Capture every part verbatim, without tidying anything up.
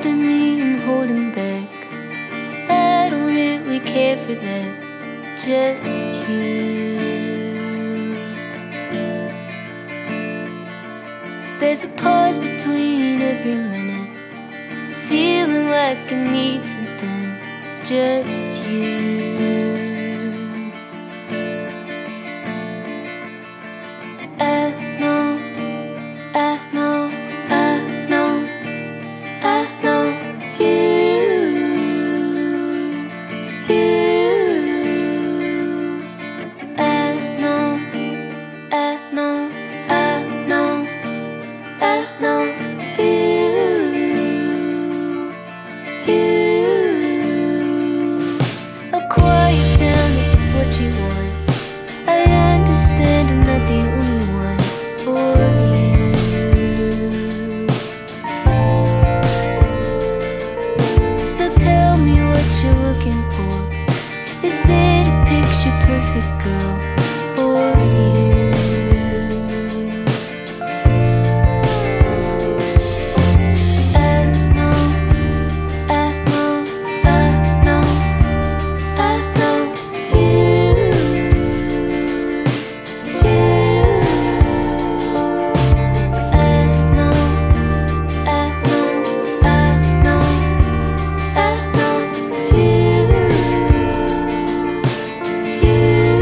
holding me and holding back. I don't really care for that, just you. There's a pause between every minute, feeling like I need something. It's just you. I know, I know, I know, I know you, you. I know, I know, I know, I know you, you. I'll quiet down if it's what you want. I understand I'm not the only one for you. So tell me what you're looking for. Is it a picture perfect girl for you? I know, I know, I know, I know you, you. I know, I know, I know, I know you, you.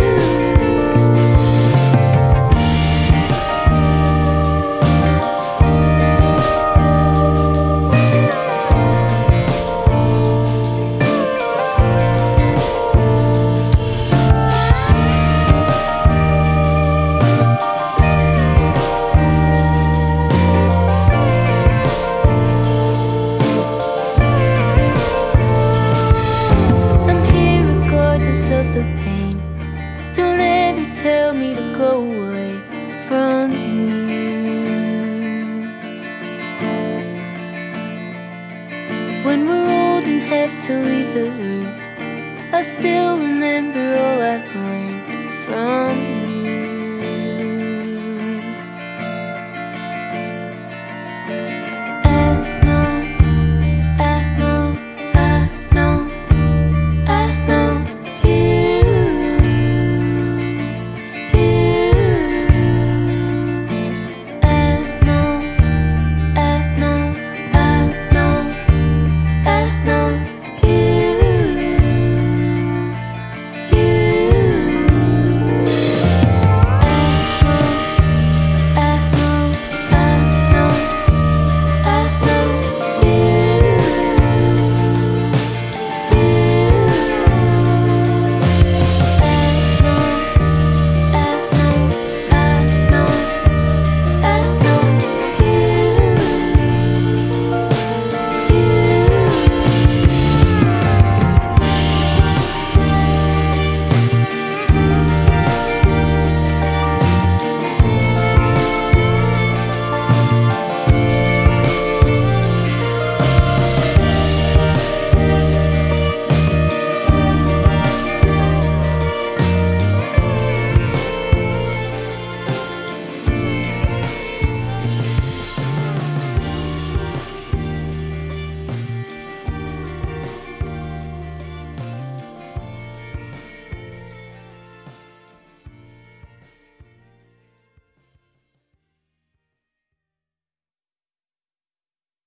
I'm here regardless of the pain. Don't ever tell me to go away from you. When we're old and have to leave the earth, I still remember all I've learned from